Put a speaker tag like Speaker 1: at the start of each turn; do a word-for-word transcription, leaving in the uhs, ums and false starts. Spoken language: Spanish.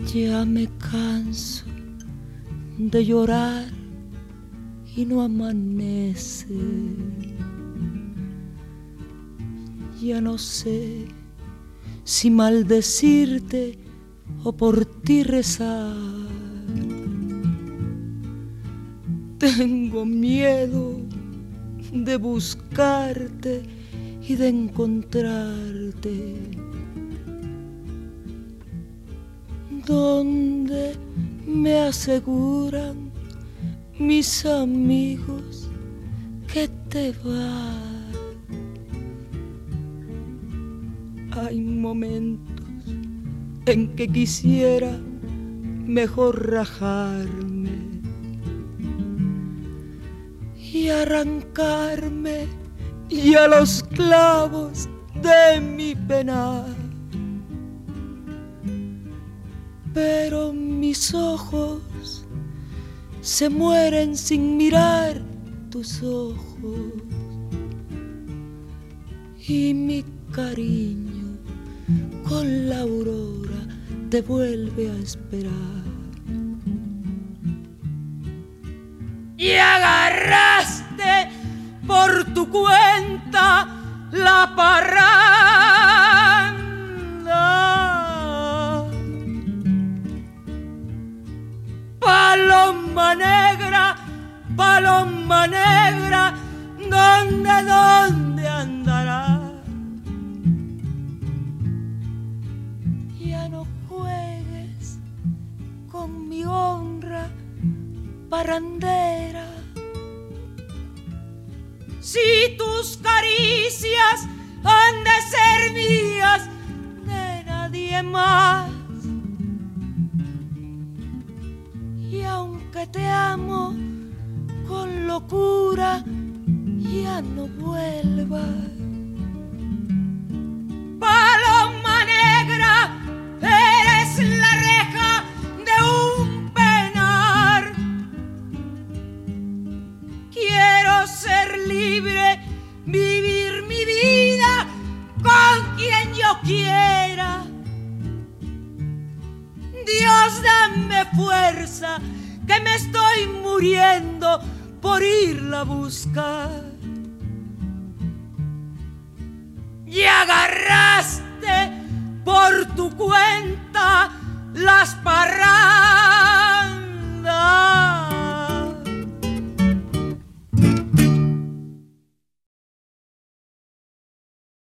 Speaker 1: Ya me canso de llorar y no amanece. Ya no sé si maldecirte o por ti rezar. Tengo miedo de buscarte y de encontrarte donde me aseguran mis amigos que te vas. Hay momentos en que quisiera mejor rajarme y arrancarme ya los clavos de mi penar. Pero mis ojos se mueren sin mirar tus ojos y mi cariño con la aurora te vuelve a esperar. Y agarraste por tu cuenta la parranda. Paloma negra, paloma negra, ¿dónde, dónde andará? Ya no juegues con mi honra parrandera. Si tus caricias han de ser mías, de nadie más. Y aunque te amo con locura, ya no vuelvas. Paloma negra, eres la reja de un penar. Quiero ser libre, vivir mi vida con quien yo quiera. Dios, dame fuerza, que me estoy muriendo por irla a buscar. Y agarraste por tu cuenta las parrandas.